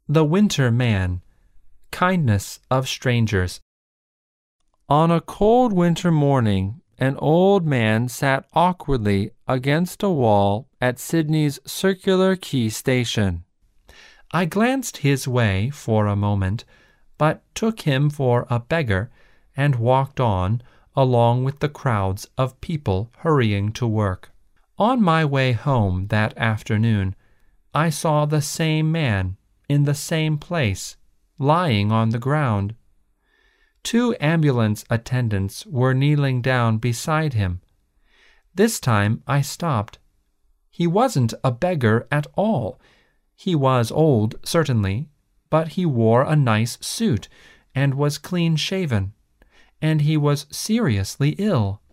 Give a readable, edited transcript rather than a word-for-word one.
The Winter Man. Kindness of Strangers. On a cold winter morning, an old man sat awkwardly against a wall at Sydney's Circular Quay station. I glanced his way for a moment, but took him for a beggar and walked on along with the crowds of people hurrying to work. On my way home that afternoon, I saw the same man in the same place, lying on the ground. 2 ambulance attendants were kneeling down beside him. This time I stopped. He wasn't a beggar at all. He was old, certainly, but he wore a nice suit and was clean-shaven, and he was seriously ill.